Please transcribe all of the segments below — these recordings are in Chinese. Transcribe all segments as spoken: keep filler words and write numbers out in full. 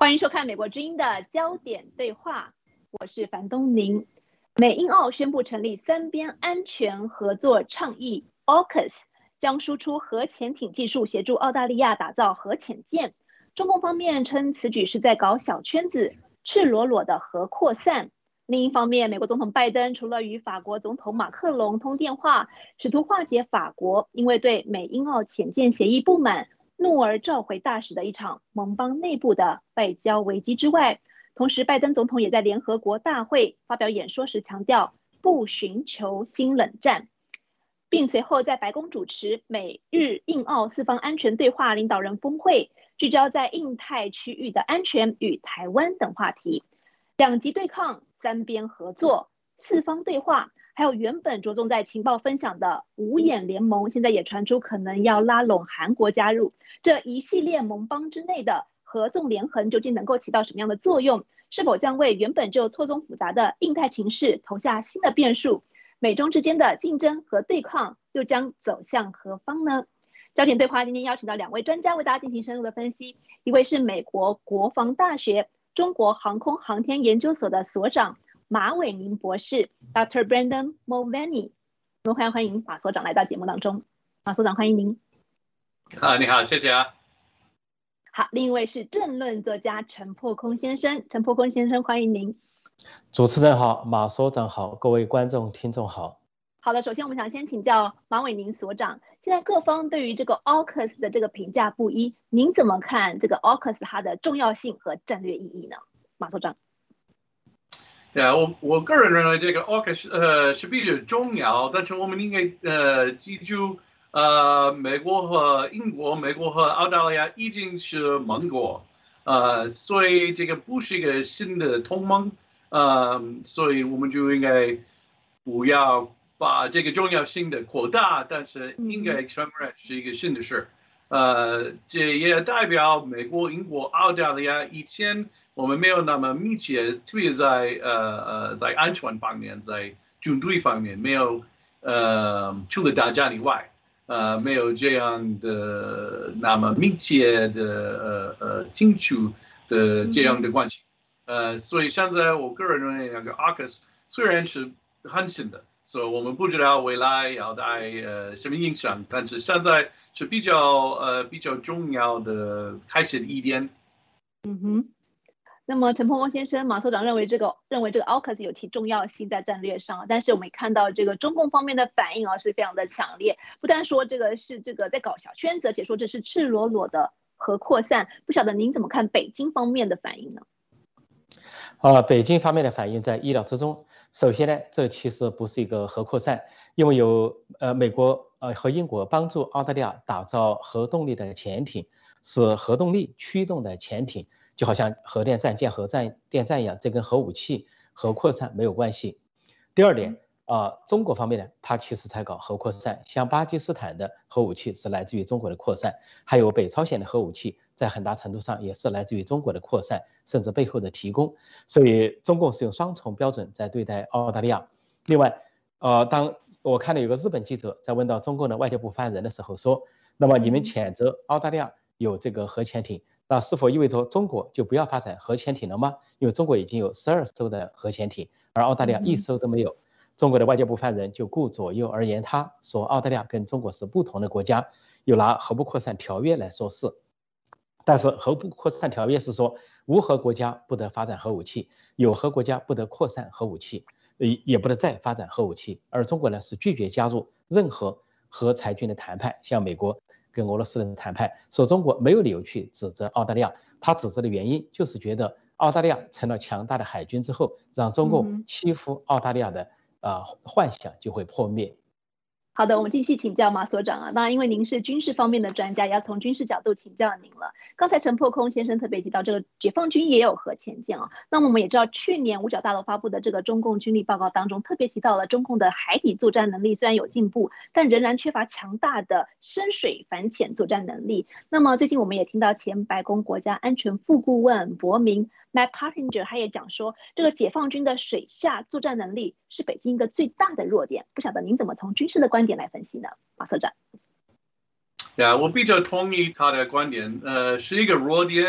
欢迎收看美国之音的焦点对话，我是樊东宁。美英澳宣布成立三边安全合作倡议 A U K U S， 将输出核潜艇技术协助澳大利亚打造核潜舰。中共方面称此举是在搞小圈子，赤裸裸的核扩散。另一方面，美国总统拜登除了与法国总统马克龙通电话，试图化解法国因为对美英澳潜舰协议不满，怒而召回大使的一场盟邦内部的外交危机之外，同时拜登总统也在联合国大会发表演说时强调不寻求新冷战，并随后在白宫主持美日印澳四方安全对话领导人峰会，聚焦在印太区域的安全与台湾等话题。两极对抗、三边合作、四方对话，还有原本着重在情报分享的五眼联盟，现在也传出可能要拉拢韩国加入。这一系列盟邦之内的合纵连横，究竟能够起到什么样的作用？是否将为原本就错综复杂的印太情势投下新的变数？美中之间的竞争和对抗又将走向何方呢？焦点对话今天邀请到两位专家为大家进行深入的分析，一位是美国国防大学中国航空航天研究所的所长马伟宁博士 Doctor Brandon Mulvaney， 我们欢迎欢迎马所长来到节目当中。马所长，欢迎您。 啊，你好，谢谢啊。 好，另一位是政论作家陈破空先生，陈破空先生，欢迎您。 主持人好，马所长好，各位观众听众好。 好的，首先我们想先请教马伟宁所长，现在各方对于这个 A U K U S 的这个评价不一，您怎么看这个 A U K U S 它的重要性和战略意义呢？马所长。 对啊，我我个人认为这个 A U K U S 呃是比较重要，但是我们应该呃记住，呃美国和英国、美国和澳大利亚已经是盟国，呃所以这个不是一个新的同盟，呃所以我们就应该不要把这个重要性的扩大，但是应该承认是一个新的事。呃，这也代表美国、英国、澳大利亚以前我们没有那么密切，特别在呃呃在安全方面，在军队方面没有呃除了打仗以外，呃没有这样的那么密切的呃呃清楚的这样的关系。呃，所以现在我个人认为那个 A U K U S 虽然是很新的。所以我们不知道未来要带呃什么影响，但是现在是比较呃比较重要的开始的一点。 嗯哼。那么陈破空先生，马所长认为这个认为这个 A U K U S 有其重要性在战略上，但是我们看到这个中共方面的反应啊是非常的强烈，不但说这个是这个在搞小圈子，而且说这是赤裸裸的核扩散。不晓得您怎么看北京方面的反应呢？ 呃，北京方面的反应在意料之中。首先呢，这其实不是一个核扩散，因为有呃美国呃和英国帮助澳大利亚打造核动力的潜艇，是核动力驱动的潜艇，就好像核电站建核战电站一样，这跟核武器、核扩散没有关系。第二点，呃，中国方面呢，它其实才搞核扩散，像巴基斯坦的核武器是来自于中国的扩散，还有北朝鲜的核武器。在很大程度上也是来自于中国的扩散，甚至背后的提供，所以中共是用双重标准在对待澳大利亚。另外，呃，当我看到有个日本记者在问到中共的外交部发言人的时候说，那么你们谴责澳大利亚有这个核潜艇，那是否意味着中国就不要发展核潜艇了吗？因为中国已经有十二艘的核潜艇，而澳大利亚一艘都没有。中国的外交部发言人就顾左右而言他，说澳大利亚跟中国是不同的国家，又拿核不扩散条约来说事。但是核不扩散条约是说无核国家不得发展核武器，有核国家不得扩散核武器，也不得再发展核武器。而中国呢是拒绝加入任何核裁军的谈判，像美国跟俄罗斯的谈判，说中国没有理由去指责澳大利亚。他指责的原因就是觉得澳大利亚成了强大的海军之后，让中共欺负澳大利亚的呃幻想就会破灭。 好的，我们继续请教马所长啊。当然，因为您是军事方面的专家，也要从军事角度请教您了。刚才陈破空先生特别提到，这个解放军也有核潜舰啊。那么我们也知道，去年五角大楼发布的这个中共军力报告当中，特别提到了中共的海底作战能力虽然有进步，但仍然缺乏强大的深水反潜作战能力。那么最近我们也听到前白宫国家安全副顾问伯明 Matt Pottinger 他也讲说，这个解放军的水下作战能力是北京一个最大的弱点。不晓得您怎么从军事的观点来分析呢，马所长？ 对啊，我比较同意他的观点，呃，是一个弱点，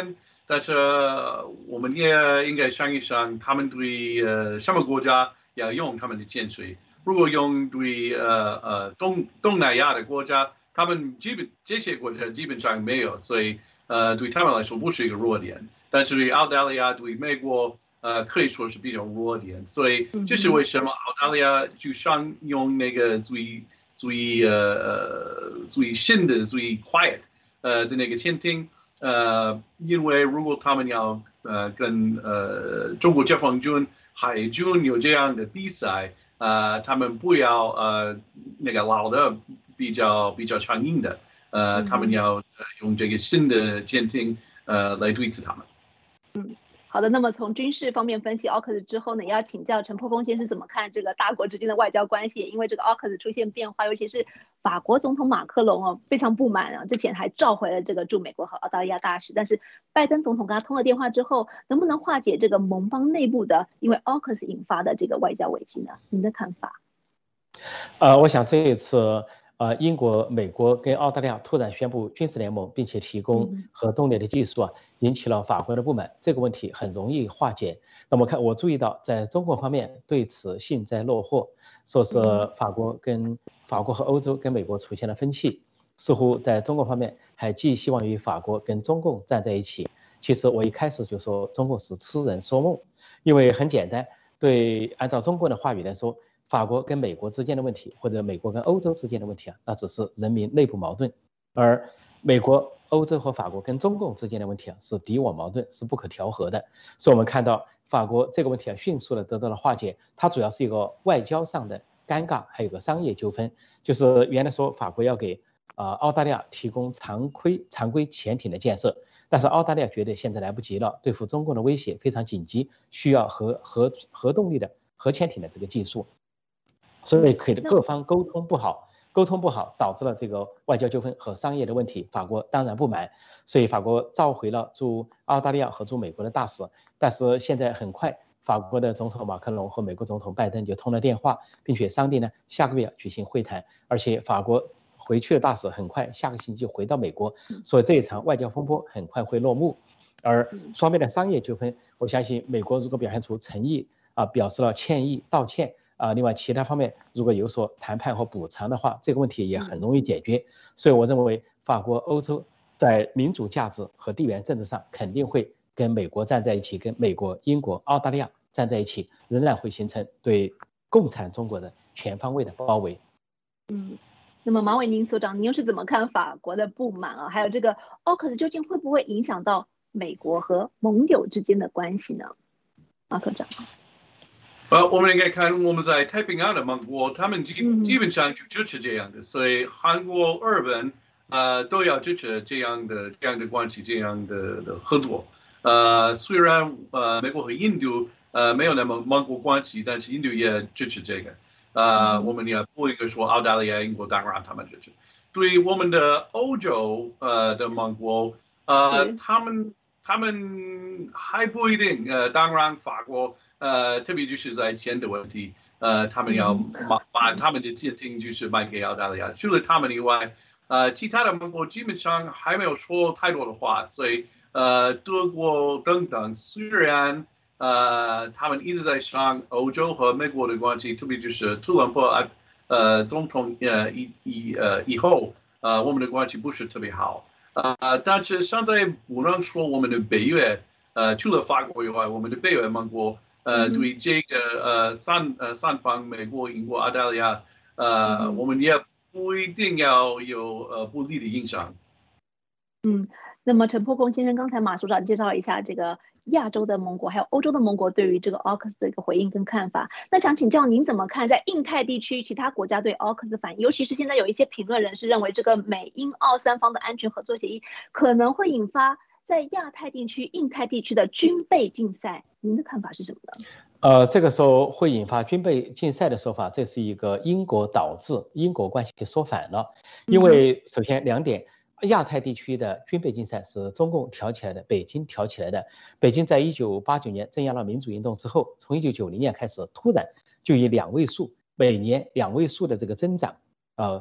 但是我们也应该想一想，他们对呃什么国家要用他们的潜水。如果用对呃呃东东南亚的国家，他们基本这些国家基本上没有，所以呃对他们来说不是一个弱点。但是对澳大利亚、对美国，呃可以说是比较弱点。所以这是为什么澳大利亚就想用那个最最呃呃最新的、最 quiet 呃的那个潜艇。呃，因为如果他们要呃跟呃中国解放军海军有这样的比赛，呃，他们不要呃那个老的比较比较强硬的，呃，他们要用这个新的舰艇呃来对峙他们。 嗯。好的，那么从军事方面分析 A U K U S 之后呢，也要请教陈破风先生怎么看这个大国之间的外交关系？因为这个 A U K U S 出现变化，尤其是法国总统马克龙哦非常不满啊，之前还召回了这个驻美国和澳大利亚大使，但是拜登总统跟他通了电话之后，能不能化解这个盟邦内部的因为 A U K U S 引发的这个外交危机呢？您的看法？ 呃，我想这一次。呃，英国、美国跟澳大利亚突然宣布军事联盟，并且提供核动力的技术啊，引起了法国的不满。这个问题很容易化解。那么看，我注意到在中国方面对此幸灾乐祸，说是法国跟法国和欧洲跟美国出现了分歧，似乎在中国方面还寄希望于法国跟中共站在一起。其实我一开始就说中共是痴人说梦，因为很简单，对，按照中共的话语来说。法国跟美国之间的问题，或者美国跟欧洲之间的问题啊，那只是人民内部矛盾；而美国、欧洲和法国跟中共之间的问题啊，是敌我矛盾，是不可调和的。所以，我们看到法国这个问题啊，迅速的得到了化解。它主要是一个外交上的尴尬，还有个商业纠纷。就是原来说法国要给啊、呃、澳大利亚提供常规常规潜艇的建设，但是澳大利亚觉得现在来不及了，对付中共的威胁非常紧急，需要核核核动力的核潜艇的这个技术。所以，可以各方沟通不好，沟通不好导致了这个外交纠纷和商业的问题。法国当然不满，所以法国召回了驻澳大利亚和驻美国的大使。但是现在很快，法国的总统马克龙和美国总统拜登就通了电话，并且商定呢下个月举行会谈。而且法国回去的大使很快下个星期就回到美国，所以这一场外交风波很快会落幕。而双边的商业纠纷，我相信美国如果表现出诚意啊，表示了歉意、道歉。啊，另外其他方面如果有所谈判和补偿的话，这个问题也很容易解决。所以我认为，法国、欧洲在民主价值和地缘政治上肯定会跟美国站在一起，跟美国、英国、澳大利亚站在一起，仍然会形成对共产中国的全方位的包围。 嗯，那么马伟宁所长，您又是怎么看法国的不满啊？还有这个 A U K U S 究竟会不会影响到美国和盟友之间的关系呢？马所长。 呃，我们应该看我们在太平洋的盟国，他们基基本上就支持这样的，所以韩国、日本呃都要支持这样的这样的关系，这样的的合作。呃，虽然呃美国和印度呃没有那么盟国关系，但是印度也支持这个。呃，我们也不应该说澳大利亚、英国当然他们支持。对于我们的欧洲呃的盟国，呃，他们他们还不一定。呃，当然法国。呃，特别就是在钱的问题，呃，他们要把把他们的舰艇就是卖给澳大利亚。除了他们以外，呃，其他的盟国基本上还没有说太多的话。所以，呃，德国等等，虽然呃他们一直在想欧洲和美国的关系，特别就是特朗普呃总统呃以以呃以后，呃我们的关系不是特别好。呃，但是现在不能说我们的北约，呃，除了法国以外，我们的北约盟国。呃，对这个呃三呃三方美国、英国、澳大利亚，呃，我们也不一定要有呃不利的影响。 嗯，那么陈破风先生刚才马所长介绍了一下这个亚洲的盟国还有欧洲的盟国对于这个 A U K U S 的一个回应跟看法。那想请教您怎么看在印太地区其他国家对 A U K U S 的反应？尤其是现在有一些评论人士认为这个美英澳三方的安全合作协议可能会引发在亚太地区、印太地区的军备竞赛。您的看法是什么呢？ 呃，这个时候会引发军备竞赛的说法，这是一个因果导致，因果关系说反了。因为首先两点，亚太地区的军备竞赛是中共挑起来的，北京挑起来的。北京在一九八九年镇压了民主运动之后，从一九九零年开始，突然就以两位数，每年两位数的这个增长，呃，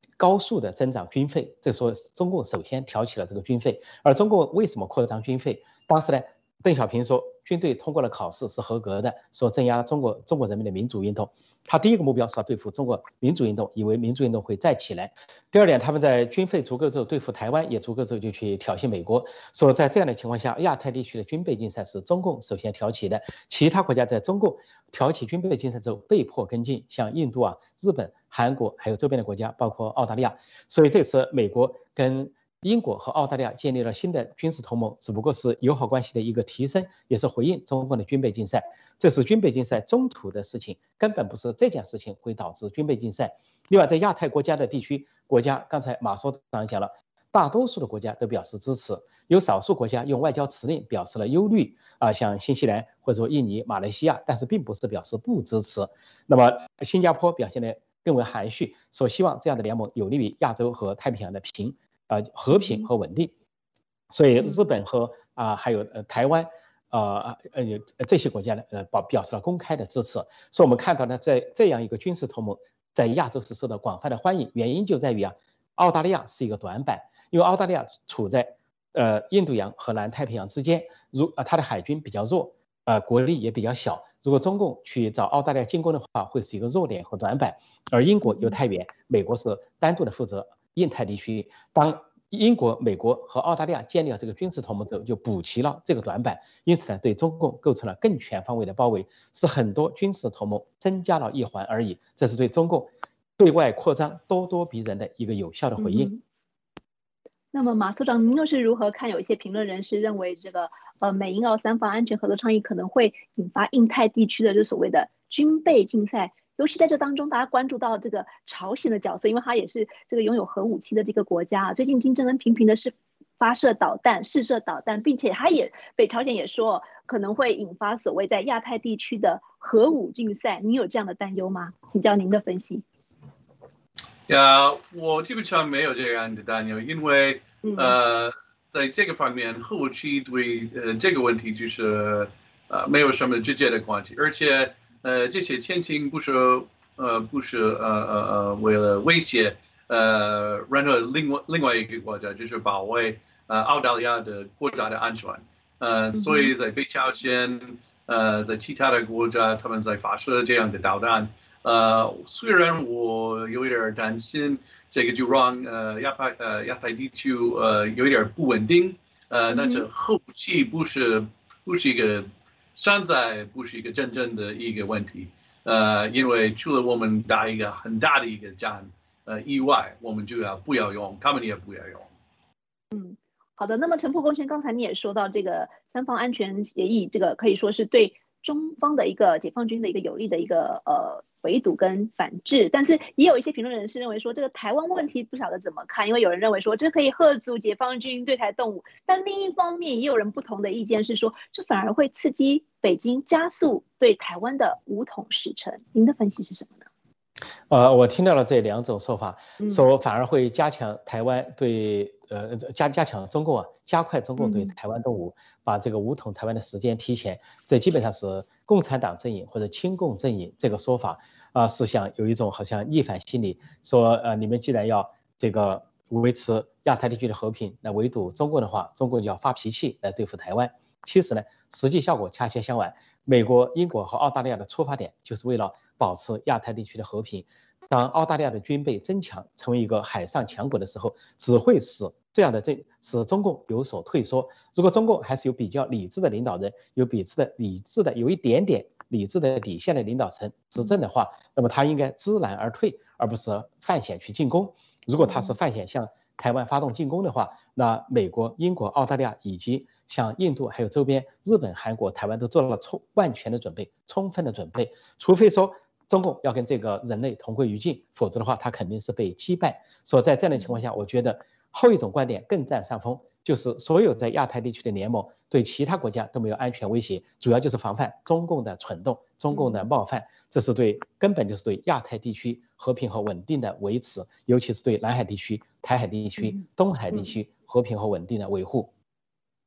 高速的增长军费，这说中共首先挑起了这个军费。而中共为什么扩张军费？当时呢，邓小平说军队通过了考试是合格的，说镇压中国中国人民的民主运动。他第一个目标是要对付中国民主运动，以为民主运动会再起来。第二点，他们在军费足够之后对付台湾也足够之后，就去挑衅美国。说在这样的情况下，亚太地区的军备竞赛是中共首先挑起的，其他国家在中共挑起军备竞赛之后被迫跟进，像印度啊、日本、韩国还有周边的国家，包括澳大利亚。所以这次美国跟英国和澳大利亚建立了新的军事同盟，只不过是友好关系的一个提升，也是回应中共的军备竞赛。这是军备竞赛中途的事情，根本不是这件事情会导致军备竞赛。另外，在亚太国家的地区国家，刚才马所长讲了，大多数的国家都表示支持，有少数国家用外交辞令表示了忧虑啊，像新西兰或者说印尼、马来西亚，但是并不是表示不支持。那么新加坡表现得更为含蓄，说希望这样的联盟有利于亚洲和太平洋的平。呃，和平和稳定，所以日本和啊、呃、还有呃台湾，呃呃这些国家呢，呃表表示了公开的支持。所以我们看到呢，在这样一个军事同盟在亚洲是受到广泛的欢迎，原因就在于啊，澳大利亚是一个短板，因为澳大利亚处在呃印度洋和南太平洋之间，如啊、呃、它的海军比较弱，呃国力也比较小，如果中共去找澳大利亚进攻的话，会是一个弱点和短板。而英国又太远，美国是单独的负责印太地区。当英国、美国和澳大利亚建立了这个军事同盟之后，就补齐了这个短板，因此呢，对中共构成了更全方位的包围，是很多军事同盟增加了一环而已。这是对中共对外扩张咄咄逼人的一个有效的回应。 嗯、那么马所长，您又是如何看？有一些评论人士认为，这个呃美英澳三方安全合作倡议可能会引发印太地区的这所谓的军备竞赛。尤其在这当中，大家关注到这个朝鲜的角色，因为它也是这个拥有核武器的这个国家啊。最近金正恩频频的是发射导弹、试射导弹，并且他也北朝鲜也说可能会引发所谓在亚太地区的核武竞赛。您有这样的担忧吗？请教您的分析。 呀、yeah, 我基本上没有这样的担忧，因为、嗯、呃，在这个方面，核武器对呃这个问题就是呃没有什么直接的关系，而且。呃，这些潜艇不是呃不是呃呃呃为了威胁呃任何另外另外一个国家，就是保卫呃澳大利亚的国家的安全。呃，所以在北朝鲜呃在其他的国家，他们在发射这样的导弹。呃，虽然我有一点担心，这个就让呃亚太呃亚太地区呃有一点不稳定。呃，但是核武器不是不是一个。现在不是一个真正的一个问题，呃，因为除了我们打一个很大的一个战，呃以外，我们就要不要用，他们也不要用。 嗯，好的。那么陈破公先，刚才你也说到这个三方安全协议，这个可以说是对中方的一个解放军的一个有利的一个呃围堵跟反制，但是也有一些评论人士认为说，这个台湾问题不晓得怎么看，因为有人认为说这可以嚇阻解放军对台动武，但另一方面也有人不同的意见是说，这反而会刺激北京加速对台湾的武统使成。您的分析是什么呢？ 呃，我听到了这两种说法，说反而会加强台湾对呃加加强中共啊，加快中共对台湾动武，把这个武统台湾的时间提前。这基本上是共产党阵营或者亲共阵营这个说法啊、呃，是想有一种好像逆反心理，说呃你们既然要这个维持亚太地区的和平，那围堵中共的话，中共就要发脾气来对付台湾。其实呢，实际效果恰恰相反。美国、英国和澳大利亚的出发点就是为了保持亚太地区的和平。当澳大利亚的军备增强，成为一个海上强国的时候，只会使这样的这使中共有所退缩。如果中共还是有比较理智的领导人，有比智的理智的有一点点理智的底线的领导层执政的话，那么他应该知难而退，而不是犯险去进攻。如果他是犯险向台湾发动进攻的话，那美国、英国、澳大利亚以及像印度还有周边日本、韩国、台湾都做了充万全的准备、充分的准备，除非说中共要跟这个人类同归于尽，否则的话他肯定是被击败。所以在这样的情况下，我觉得后一种观点更占上风，就是所有在亚太地区的联盟对其他国家都没有安全威胁，主要就是防范中共的蠢动、中共的冒犯，这是对根本就是对亚太地区和平和稳定的维持，尤其是对南海地区、台海地区、东海地区和平和稳定的维护。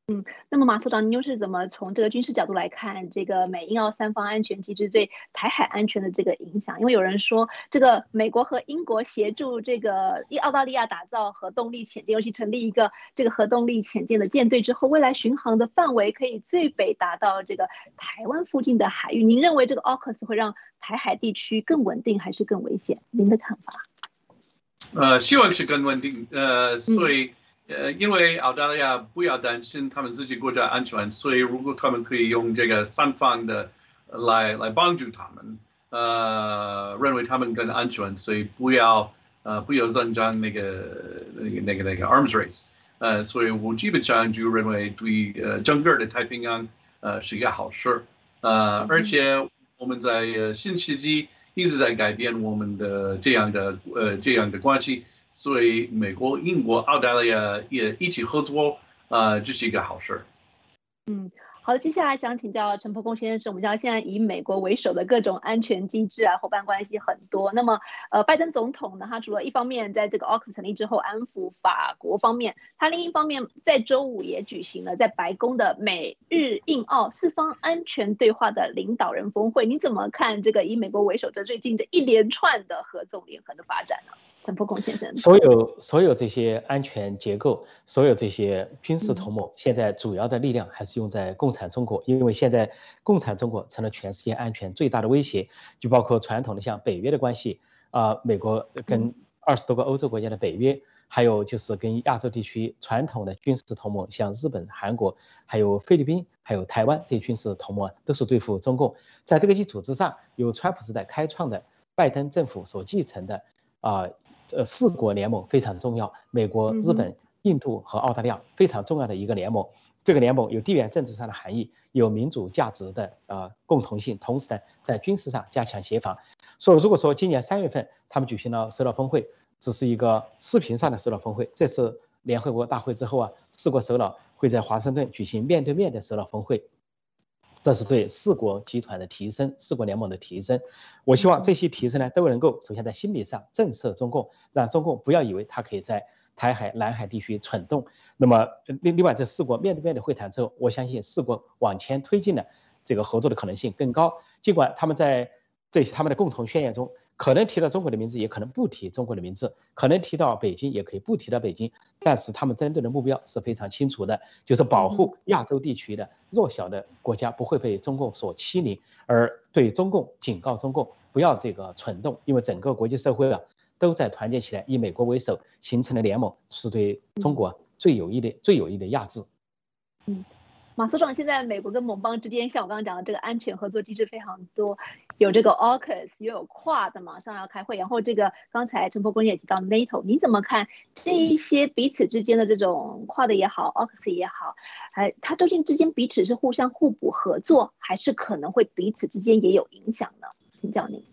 嗯，那么马所长，您又是怎么从这个军事角度来看这个美英澳三方安全机制对台海安全的这个影响？因为有人说，这个美国和英国协助这个澳大利亚打造核动力潜舰，尤其成立一个这个核动力潜舰的舰队之后，未来巡航的范围可以最北达到这个台湾附近的海域。您认为这个 AUKUS 会让台海地区更稳定，还是更危险？您的看法？ 呃，希望是更稳定。呃，所以。嗯呃，因为澳大利亚不要担心他们自己国家安全，所以如果他们可以用这个三方的来来帮助他们，呃，认为他们更安全，所以不要呃不要增长那个那个那个那个 arms race， 呃，所以我基本上就认为对呃整个的太平洋呃是一个好事，呃，而且我们在呃新世纪一直在改变我们的这样的呃这样的关系。所以美国、英国、澳大利亚也一起合作，呃，这是一个好事。 嗯，好的，接下来想请教陈伯公先生，我们知道现在以美国为首的各种安全机制啊，伙伴关系很多。那么，呃，拜登总统呢，他除了一方面在这个 AUKUS 成立之后安抚法国方面，他另一方面在周五也举行了在白宫的美日印澳四方安全对话的领导人峰会。你怎么看这个以美国为首这最近这一连串的合纵连横的发展呢？陈伯公先生， 所有所有这些安全结构，所有这些军事同盟，现在主要的力量还是用在共产中国，因为现在共产中国成了全世界安全最大的威胁，就包括传统的像北约的关系啊、呃，美国跟二十多个欧洲国家的北约，还有就是跟亚洲地区传统的军事同盟，像日本、韩国，还有菲律宾，还有台湾这些军事同盟都是对付中共。在这个基础之上，由川普时代开创的拜登政府所继承的啊。呃呃，四国联盟非常重要，美国、日本、印度和澳大利亚非常重要的一个联盟。这个联盟有地缘政治上的含义，有民主价值的呃共同性，同时呢，在军事上加强协防。所以，如果说今年三月份他们举行了首脑峰会，只是一个视频上的首脑峰会，这次联合国大会之后啊，四国首脑会在华盛顿举行面对面的首脑峰会。这是对四国集团的提升，四国联盟的提升。我希望这些提升呢，都能够首先在心理上震慑中共，让中共不要以为他可以在台海、南海地区蠢动。那么，另另外这四国面对面的会谈之后，我相信四国往前推进的这个合作的可能性更高。尽管他们在这他们的共同宣言中，可能提到中国的名字，也可能不提中国的名字，可能提到北京，也可以不提到北京，但是他们针对的目标是非常清楚的，就是保护亚洲地区的弱小的国家不会被中共所欺凌，而对中共警告中共不要这个蠢动，因为整个国际社会啊都在团结起来，以美国为首形成的联盟是对中国最有益的、最有益的压制。 嗯。马所长，现在美国跟盟邦之间，像我刚刚讲的这个安全合作机制非常多，有这个 AUKUS， 又有 Quad 马上要开会，然后这个刚才陈伯公也提到 NATO， 你怎么看这一些彼此之间的这种 Quad 也好 ，AUKUS 也好，还它究竟之间彼此是互相互补合作，还是可能会彼此之间也有影响呢？请教您。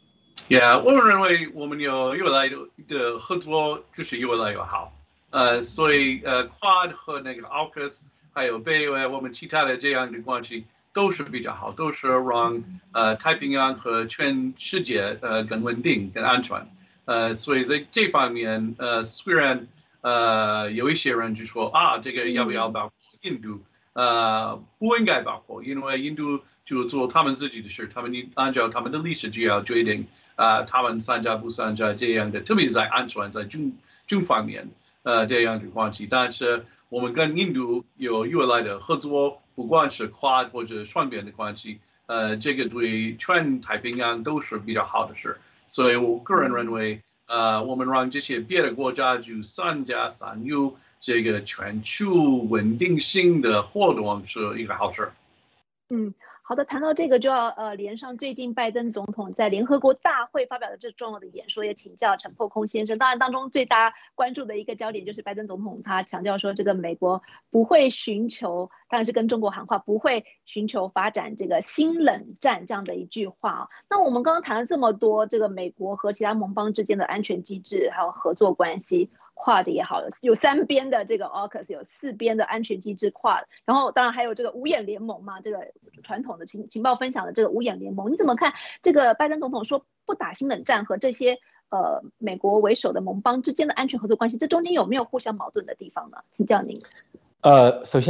Yeah， 我们认为我们有越来的合作就是越来越好，呃，所以呃 Quad 和那个 AUKUS。还有北约，我们其他的这样的关系都是比较好，都是让呃太平洋和全世界呃更稳定、更安全。呃，所以在这方面，呃，虽然呃有一些人就说啊，这个要不要包括印度？呃，不应该包括，因为印度就做他们自己的事，他们按照他们的历史就要决定啊、呃，他们参加不参加这样的，特别在安全在军军方面呃这样的关系，但是。我们跟印度有越来的合作，不管是跨或者双边的关系，呃，这个对全太平洋都是比较好的事。所以我个人认为，呃，我们让这些别的国家就参加参与这个全球稳定性的活动是一个好事。 嗯。好的，谈到这个就要呃连上最近拜登总统在联合国大会发表的这重要的演说，也请教陈破空先生。当然，当中最大关注的一个焦点就是拜登总统他强调说，这个美国不会寻求，当然是跟中国喊话，不会寻求发展这个新冷战这样的一句话啊。那我们刚刚谈了这么多，这个美国和其他盟邦之间的安全机制还有合作关系。跨的也好，有三边的这个 AUKUS， 有四边的安全机制跨，然后当然还有这个五眼联盟嘛，这个传统的情情报分享的这个五眼联盟，你怎么看这个拜登总统说不打新冷战和这些呃美国为首的盟邦之间的安全合作关系，这中间有没有互相矛盾的地方呢？请教您。 呃，首先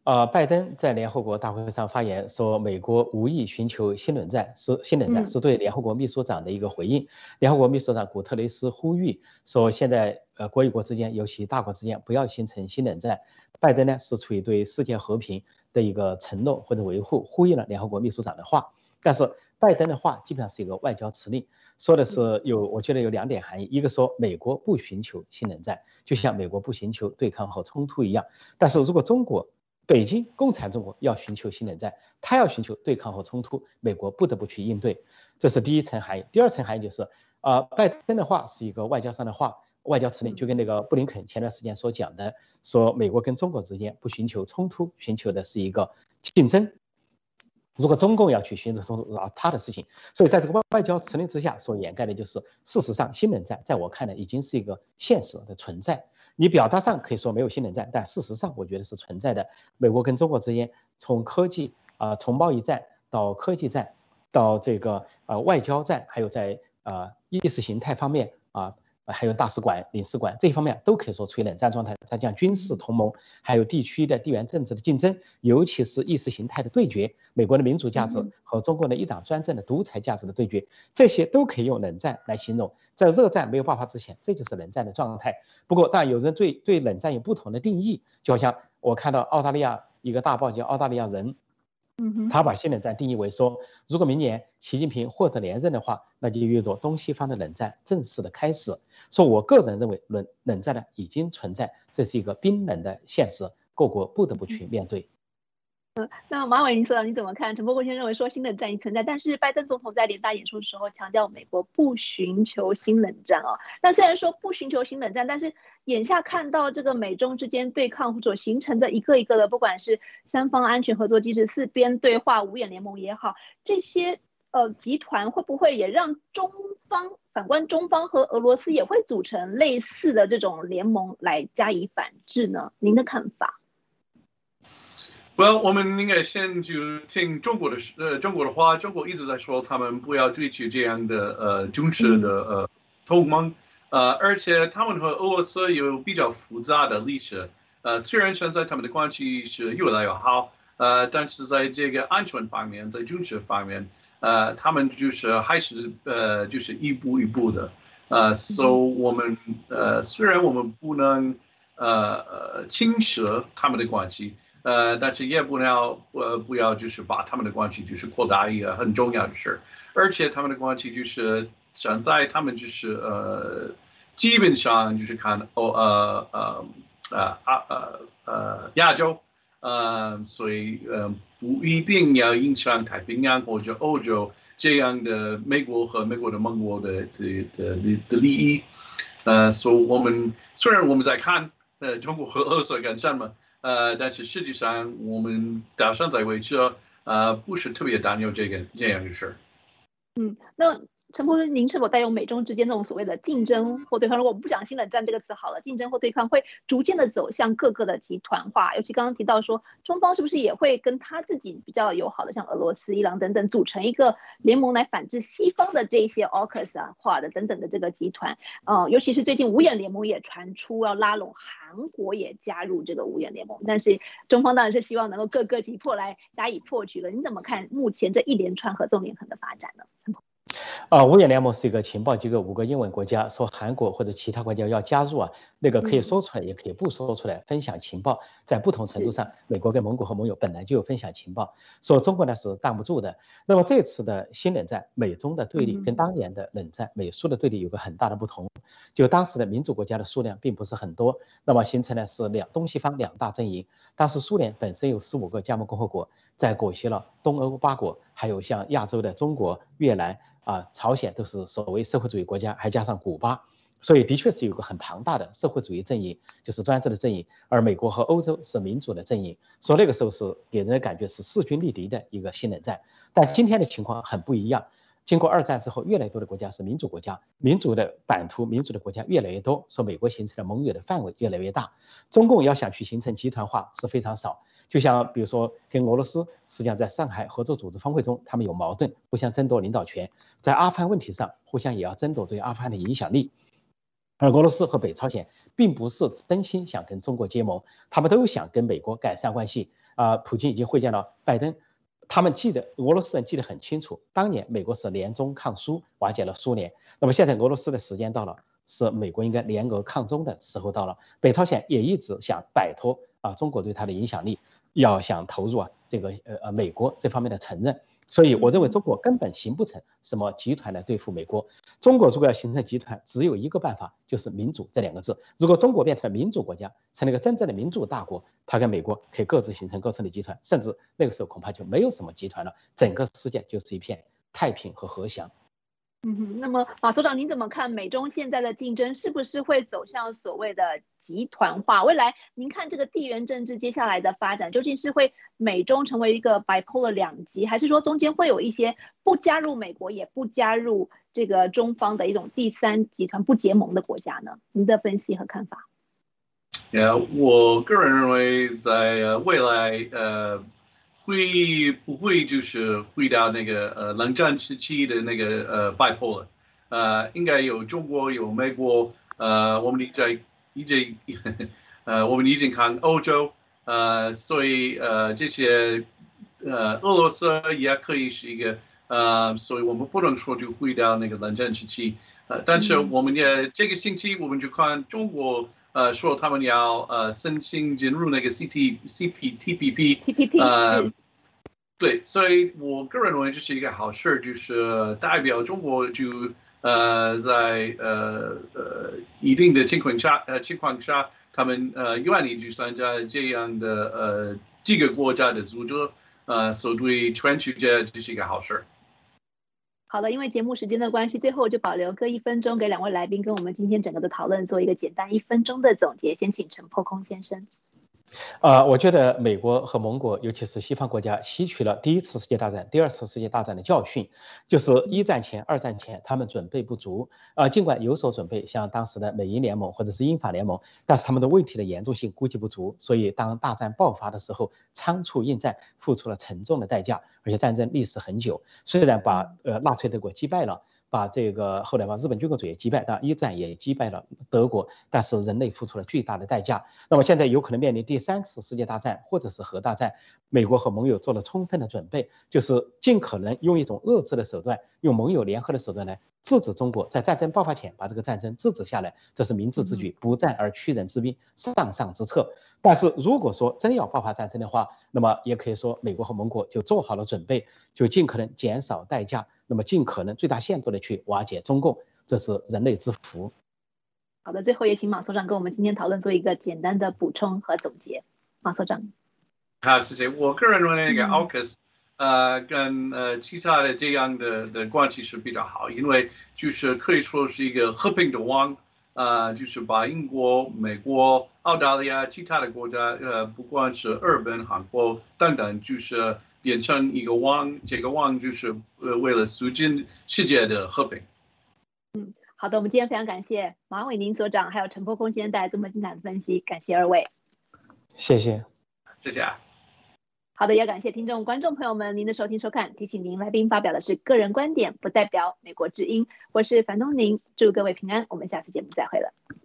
呃，拜登在联合国大会上发言说，美国无意寻求新冷战，是新冷战，是对联合国秘书长的一个回应。联合国秘书长古特雷斯呼吁说，现在呃国与国之间，尤其大国之间，不要形成新冷战。拜登呢是出于对世界和平的一个承诺或者维护，呼应了联合国秘书长的话。但是拜登的话基本上是一个外交辞令，说的是有，我觉得有两点含义：一个说美国不寻求新冷战，就像美国不寻求对抗和冲突一样。但是如果中国北京共产中国要寻求新冷战，他要寻求对抗和冲突，美国不得不去应对，这是第一层含义。第二层含义就是，呃，拜登的话是一个外交上的话，外交辞令，就跟那个布林肯前段时间所讲的，说美国跟中国之间不寻求冲突，寻求的是一个竞争。如果中共要去寻求冲突，是他的事情。所以在这个外交辞令之下所掩盖的就是，事实上新冷战在我看来已经是一个现实的存在。你表达上可以说没有新冷战，但事实上我觉得是存在的。美国跟中国之间，从科技啊、呃，从贸易战到科技战，到这个呃外交战，还有在呃意识形态方面啊、呃，还有大使馆、领事馆这一方面都可以说处于冷战状态。再讲军事同盟，还有地区的地缘政治的竞争，尤其是意识形态的对决，美国的民主价值和中国的一党专政的独裁价值的对决，这些都可以用冷战来形容。在热战没有爆发之前，这就是冷战的状态。不过，当然有人对对冷战有不同的定义，就好像我看到澳大利亚一个大报叫《澳大利亚人》，他把新冷战定义为说，如果明年习近平获得连任的话，那就意味着东西方的冷战正式的开始。说我个人认为冷冷战呢已经存在，这是一个冰冷的现实，各国不得不去面对。 嗯，那马伟，您说你怎么看？陈伯国先认为说新冷战已存在，但是拜登总统在联大演说的时候强调美国不寻求新冷战哦。那虽然说不寻求新冷战，但是眼下看到这个美中之间对抗所形成的一个一个的，不管是三方安全合作机制、四边对话、五眼联盟也好，这些呃集团会不会也让中方反观中方和俄罗斯也会组成类似的这种联盟来加以反制呢？您的看法 ？Well， 我们应该先就听中国的呃中国的话，中国一直在说他们不要追求这样的呃军事的呃同盟，呃，而且他们和俄罗斯有比较复杂的历史，呃，虽然现在他们的关系是越来越好，呃，但是在这个安全方面，在军事方面，呃，他们就是还是呃就是一步一步的，呃，所以我们呃虽然我们不能呃呃轻视他们的关系。呃，但是也不要呃不要就是把他们的关系就是扩大一个很重要的事，而且他们的关系就是现在他们就是呃基本上就是看哦呃呃呃呃呃亚洲，呃所以呃不一定要影响太平洋或者欧洲这样的美国和美国的盟国的的的的利益，呃，所以我们虽然我们在看呃中国和俄罗斯干什么。呃，但是实际上我们到现在为止，呃，不是特别担忧这个这样的事。 嗯，那陈博士，您是否带有美中之间这种所谓的竞争或对抗？如果我们不讲新冷战这个词好了，竞争或对抗会逐渐的走向各个的集团化，尤其刚刚提到说，中方是不是也会跟他自己比较友好的，像俄罗斯、伊朗等等，组成一个联盟来反制西方的这些 A U K U S 啊化的等等的这个集团？呃，尤其是最近五眼联盟也传出要拉拢韩国也加入这个五眼联盟，但是中方当然是希望能够各个击破来加以破局了。你怎么看目前这一连串合纵连横的发展呢？ 啊，五眼联盟是一个情报机构，五个英文国家说韩国或者其他国家要加入啊，那个可以说出来，也可以不说出来，分享情报，在不同程度上，美国跟盟国和盟友本来就有分享情报，说中国呢是挡不住的。那么这次的新冷战，美中的对立跟当年的冷战美苏的对立有个很大的不同，就当时的民主国家的数量并不是很多，那么形成的是两东西方两大阵营。当时苏联本身有十五个加盟共和国，在裹挟了东欧八国，还有像亚洲的中国、越南。啊，朝鲜都是所谓社会主义国家，还加上古巴，所以的确是有个很庞大的社会主义阵营，就是专制的阵营，而美国和欧洲是民主的阵营，所以那个时候是给人的感觉是势均力敌的一个新冷战。但今天的情况很不一样，经过二战之后，越来越多的国家是民主国家，民主的版图、民主的国家越来越多，说美国形成的盟友的范围越来越大，中共要想去形成集团化是非常少。就像比如说跟俄罗斯，实际上在上海合作组织峰会中，他们有矛盾，互相争夺领导权。在阿富汗问题上，互相也要争夺对阿富汗的影响力。 而俄罗斯和北朝鲜并不是真心想跟中国结盟，他们都想跟美国改善关系。啊、呃，普京已经会见了拜登，他们记得俄罗斯人记得很清楚，当年美国是联中抗苏，瓦解了苏联。那么现在俄罗斯的时间到了，是美国应该联俄抗中的时候到了。北朝鲜也一直想摆脱啊中国对他的影响力，要想投入啊这个呃呃美国这方面的承认。所以我认为中国根本形不成什么集团来对付美国。中国如果要形成集团，只有一个办法，就是民主这两个字。如果中国变成了民主国家，成了一个真正的民主大国，它跟美国可以各自形成各自的集团，甚至那个时候恐怕就没有什么集团了，整个世界就是一片太平和和祥。 嗯哼，那么马所长，您怎么看美中现在的竞争是不是会走向所谓的集团化？未来您看这个地缘政治接下来的发展，究竟是会美中成为一个 bipolar 两极，还是说中间会有一些不加入美国也不加入这个中方的一种第三集团不结盟的国家呢？您的分析和看法？ 呃，我个人认为在未来呃。会不会就是回到那个呃冷战时期的那个呃 bipolar， 呃应该有中国有美国，呃我们已经已经呃我们已经看欧洲，呃所以呃这些呃俄罗斯也可以是一个呃所以我们不能说就回到那个冷战时期，呃但是我们也这个星期我们就看中国。呃，说他们要呃申请进入那个 C T C P T P P T P P 呃，对，所以我个人认为这是一个好事，就是代表中国就呃在呃呃一定的情况下呃情况下，他们呃愿意去参加这样的呃几个国家的组织，呃，所以对全世界这是一个好事。 好的，因为节目时间的关系，最后就保留各一分钟给两位来宾跟我们今天整个的讨论做一个简单一分钟的总结。先请陈破空先生。 呃，我觉得美国和盟国，尤其是西方国家，吸取了第一次世界大战、第二次世界大战的教训，就是一战前、二战前他们准备不足。呃，尽管有所准备，像当时的美英联盟或者是英法联盟，但是他们的问题的严重性估计不足，所以当大战爆发的时候，仓促应战，付出了沉重的代价，而且战争历史很久，虽然把呃纳粹德国击败了。把这个后来把日本军国主义击败，当然一战也击败了德国，但是人类付出了巨大的代价。那么现在有可能面临第三次世界大战或者是核大战，美国和盟友做了充分的准备，就是尽可能用一种遏制的手段，用盟友联合的手段来制止中国在战争爆发前把这个战争制止下来，这是明智之举，不战而屈人之兵，上上之策。但是如果说真要爆发战争的话，那么也可以说美国和盟国就做好了准备，就尽可能减少代价，那么尽可能最大限度的去瓦解中共，这是人类之福。 好的，最后也请马所长跟我们今天讨论做一个简单的补充和总结。马所长。 好，谢谢。我个人认为那个 A U K U S，呃，跟呃其他的这样的的关系是比较好，因为就是可以说是一个和平的网。呃，就是把英国、美国、澳大利亚其他的国家，呃，不管是日本、韩国等等，就是变成一个网，这个网就是呃为了促进世界的和平。 嗯，好的，我们今天非常感谢马伟宁所长还有陈破空先生带来这么精彩的分析，感谢二位。 谢谢， 谢谢啊。 好的，也感谢听众、观众朋友们您的收听收看。提醒您，来宾发表的是个人观点，不代表美国之音。我是樊东宁，祝各位平安，我们下次节目再会了。